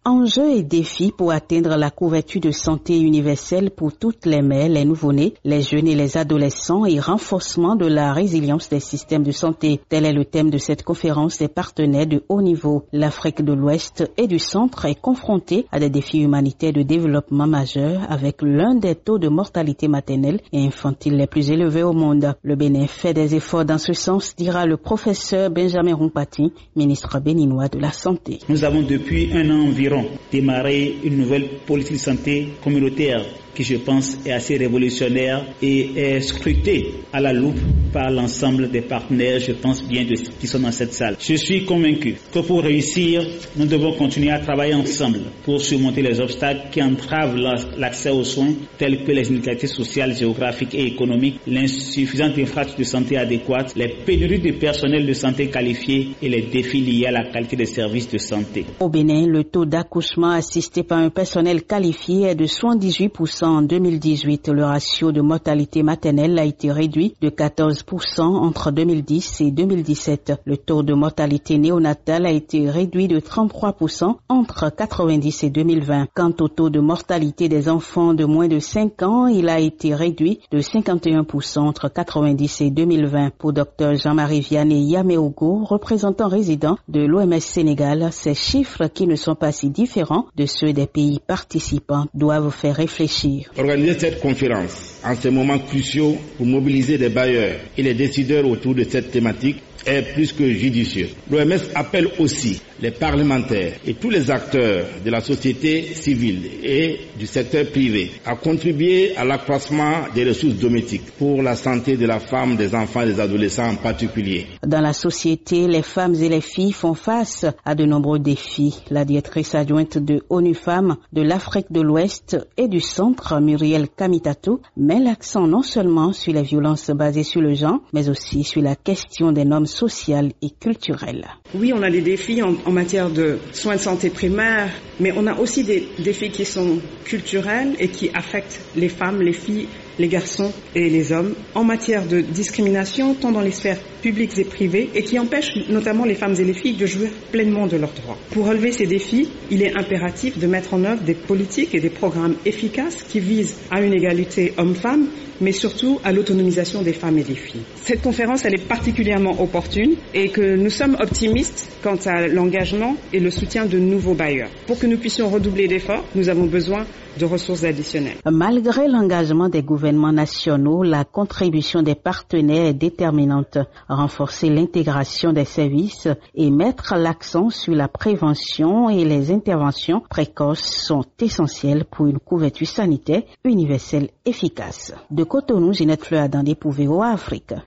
Enjeux et défis pour atteindre la couverture de santé universelle pour toutes les mères, les nouveau-nés, les jeunes et les adolescents et renforcement de la résilience des systèmes de santé. Tel est le thème de cette conférence des partenaires de haut niveau. L'Afrique de l'Ouest et du Centre est confrontée à des défis humanitaires de développement majeurs avec l'un des taux de mortalité maternelle et infantile les plus élevés au monde. Le Bénin fait des efforts dans ce sens, dira le professeur Benjamin Rumpati, ministre béninois de la Santé. Nous avons depuis un an environ démarrer une nouvelle politique de santé communautaire qui, je pense, est assez révolutionnaire et est scrutée à la loupe par l'ensemble des partenaires, je pense bien, qui sont dans cette salle. Je suis convaincu que pour réussir, nous devons continuer à travailler ensemble pour surmonter les obstacles qui entravent l'accès aux soins, tels que les inégalités sociales, géographiques et économiques, l'insuffisance d'infrastructures de santé adéquates, les pénuries de personnel de santé qualifié et les défis liés à la qualité des services de santé. Au Bénin, le taux d'accouchement assisté par un personnel qualifié est de 78%. En 2018, le ratio de mortalité maternelle a été réduit de 14% entre 2010 et 2017. Le taux de mortalité néonatale a été réduit de 33% entre 90 et 2020. Quant au taux de mortalité des enfants de moins de 5 ans, il a été réduit de 51% entre 90 et 2020. Pour Dr Jean-Marie Vianney Yameogo, représentant résident de l'OMS Sénégal, ces chiffres qui ne sont pas si différents de ceux des pays participants doivent faire réfléchir. Organiser cette conférence en ces moments cruciaux pour mobiliser les bailleurs et les décideurs autour de cette thématique est plus que judicieux. L'OMS appelle aussi les parlementaires et tous les acteurs de la société civile et du secteur privé à contribuer à l'accroissement des ressources domestiques pour la santé de la femme, des enfants et des adolescents en particulier. Dans la société, les femmes et les filles font face à de nombreux défis. La directrice adjointe de ONU Femmes de l'Afrique de l'Ouest et du Centre, Muriel Kamitatou, met l'accent non seulement sur les violences basées sur le genre, mais aussi sur la question des normes sociales et culturelles. Oui, on a des défis en matière de soins de santé primaires, mais on a aussi des défis qui sont culturels et qui affectent les femmes, les filles, les garçons et les hommes en matière de discrimination tant dans les sphères publiques et privées et qui empêchent notamment les femmes et les filles de jouir pleinement de leurs droits. Pour relever ces défis, il est impératif de mettre en œuvre des politiques et des programmes efficaces qui visent à une égalité homme-femme, mais surtout à l'autonomisation des femmes et des filles. Cette conférence, elle est particulièrement opportune et que nous sommes optimistes quant à l'engagement et le soutien de nouveaux bailleurs. Pour que nous puissions redoubler d'efforts, nous avons besoin de ressources additionnelles. Malgré l'engagement des gouvernements nationaux, la contribution des partenaires est déterminante. Renforcer l'intégration des services et mettre l'accent sur la prévention et les interventions précoces sont essentielles pour une couverture sanitaire universelle efficace. De Cotonou, Ginette Fleur dans des Pouvéo, Afrique.